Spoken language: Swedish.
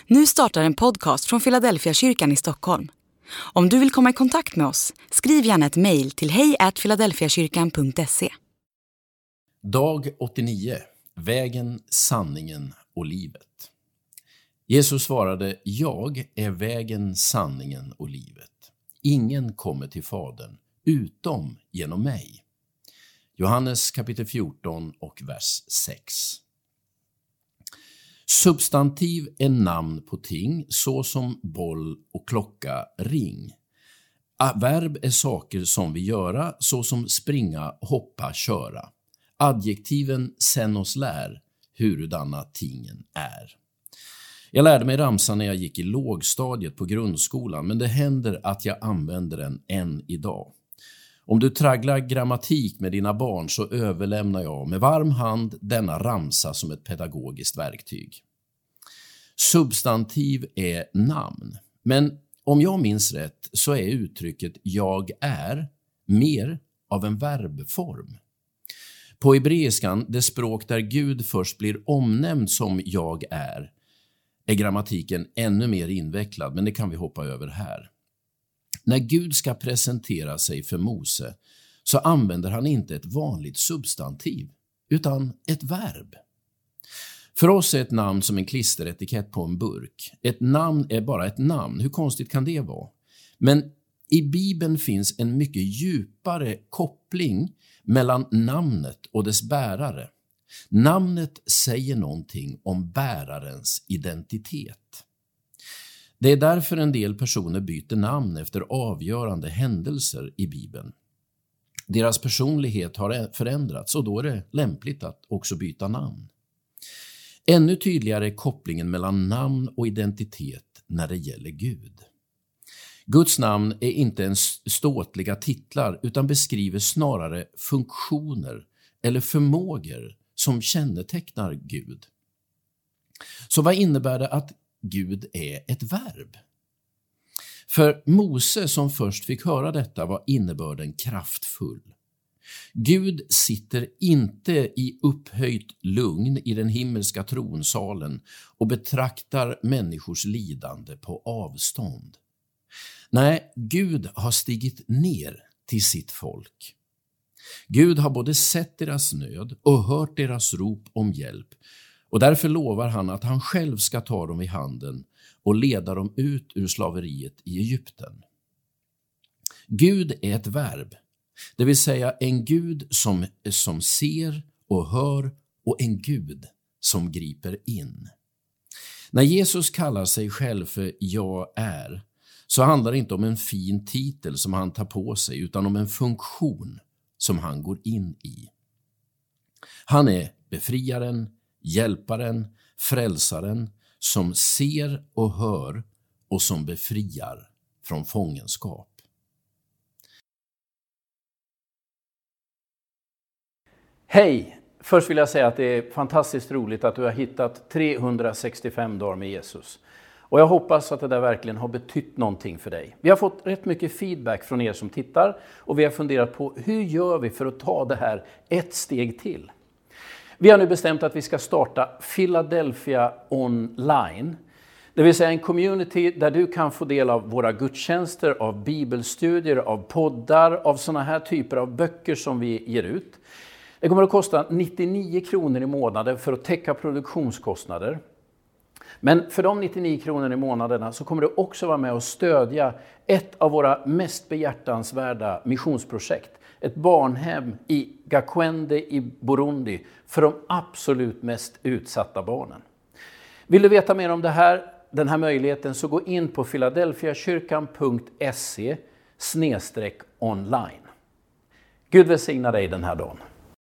Nu startar en podcast från Philadelphia kyrkan i Stockholm. Om du vill komma i kontakt med oss, skriv gärna ett mejl till hej@philadelphiakyrkan.se. Dag 89. Vägen, sanningen och livet. Jesus svarade, jag är vägen, sanningen och livet. Ingen kommer till Fadern utom genom mig. Johannes kapitel 14 och vers 6. Substantiv är namn på ting, såsom boll och klocka, ring. Verb är saker som vi göra, såsom springa, hoppa, köra. Adjektiven sen oss lär, hurudana tingen är. Jag lärde mig ramsan när jag gick i lågstadiet på grundskolan, men det händer att jag använder den än idag. Om du tragglar grammatik med dina barn så överlämnar jag med varm hand denna ramsa som ett pedagogiskt verktyg. Substantiv är namn, men om jag minns rätt så är uttrycket jag är mer av en verbform. På hebreiskan, det språk där Gud först blir omnämnd som jag är grammatiken ännu mer invecklad, men det kan vi hoppa över här. När Gud ska presentera sig för Mose så använder han inte ett vanligt substantiv utan ett verb. För oss är ett namn som en klisteretikett på en burk. Ett namn är bara ett namn. Hur konstigt kan det vara? Men i Bibeln finns en mycket djupare koppling mellan namnet och dess bärare. Namnet säger någonting om bärarens identitet. Det är därför en del personer byter namn efter avgörande händelser i Bibeln. Deras personlighet har förändrats och då är det lämpligt att också byta namn. Ännu tydligare är kopplingen mellan namn och identitet när det gäller Gud. Guds namn är inte ens ståtliga titlar utan beskriver snarare funktioner eller förmågor som kännetecknar Gud. Så vad innebär det att Gud är ett verb? För Mose som först fick höra detta var innebörden kraftfull. Gud sitter inte i upphöjt lugn i den himmelska tronsalen och betraktar människors lidande på avstånd. Nej, Gud har stigit ner till sitt folk. Gud har både sett deras nöd och hört deras rop om hjälp, och därför lovar han att han själv ska ta dem i handen och leda dem ut ur slaveriet i Egypten. Gud är ett verb, det vill säga en Gud som ser och hör och en Gud som griper in. När Jesus kallar sig själv för jag är, så handlar det inte om en fin titel som han tar på sig utan om en funktion som han går in i. Han är befriaren, hjälparen, frälsaren som ser och hör och som befriar från fångenskap. Hej! Först vill jag säga att det är fantastiskt roligt att du har hittat 365 dagar med Jesus. Och jag hoppas att det där verkligen har betytt någonting för dig. Vi har fått rätt mycket feedback från er som tittar och vi har funderat på hur gör vi för att ta det här ett steg till. Vi har nu bestämt att vi ska starta Philadelphia online. Det vill säga en community där du kan få del av våra gudstjänster, av bibelstudier, av poddar, av sådana här typer av böcker som vi ger ut. Det kommer att kosta 99 kronor i månaden för att täcka produktionskostnader. Men för de 99 kronor i månaderna så kommer du också vara med och stödja ett av våra mest behjärtansvärda missionsprojekt. Ett barnhem i Gakwende i Burundi för de absolut mest utsatta barnen. Vill du veta mer om den här möjligheten så gå in på philadelphiakyrkan.se/online. Gud välsigna dig den här dagen.